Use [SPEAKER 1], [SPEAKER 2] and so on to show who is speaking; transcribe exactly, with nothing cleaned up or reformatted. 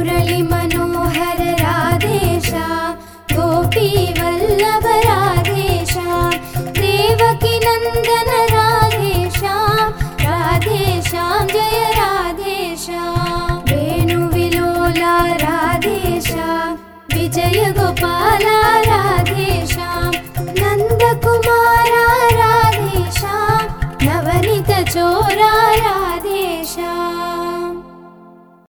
[SPEAKER 1] मुरली मनोहर राधेशा गोपी वल्लभ राधेशा देवकी नंदन राधेशा राधेश्याम जय राधेशा वेणु विलोला राधेशा विजय गोपाला राधेशा नंद कुमारा राधेशा नवनीत चोरा राधेशा।